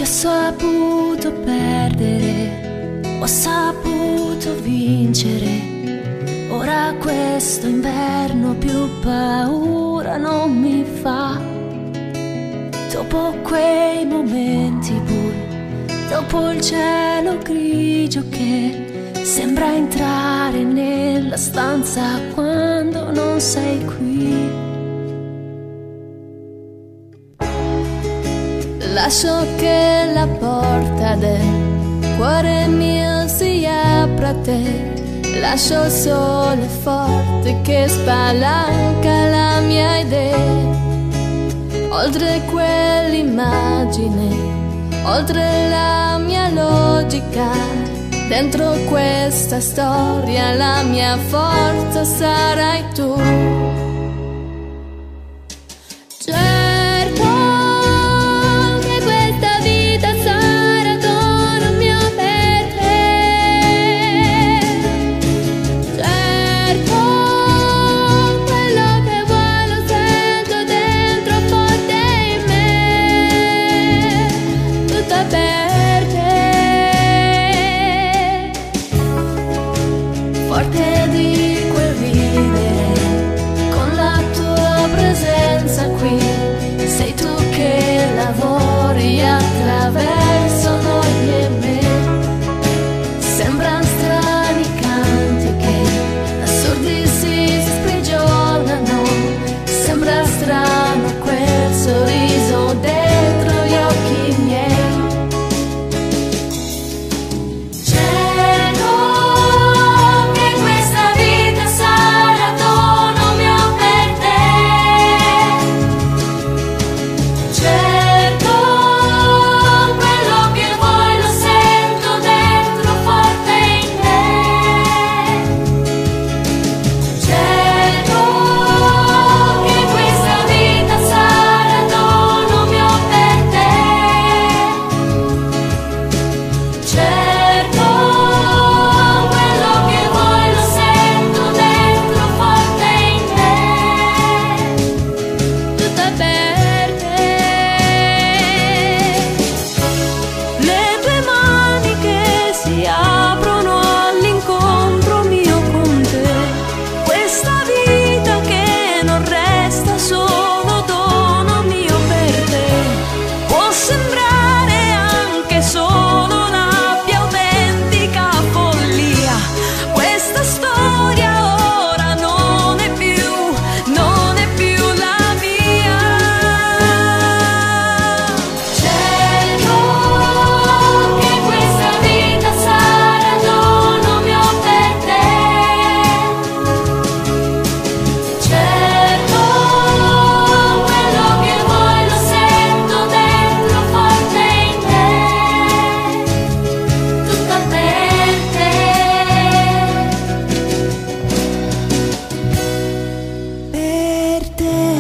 ho saputo perdere, ho saputo vincere. Ora questo inverno più paura non mi fa. Dopo quei momenti bui, dopo il cielo grigio che sembra entrare nella stanza quando non sei qui. Lascio che la porta del cuore mio si apra a te. Lascio il sole forte che spalanca la mia idea. Oltre quell'immagine, oltre la mia logica, dentro questa storia la mia forza sarai tu. Forte di quel vivere, con la tua presenza qui, sei tu che lavori attraverso noi e me. Sembrano strani canti che assurdi si sprigionano, sembra strano quel sorriso dentro gli occhi miei. Per te.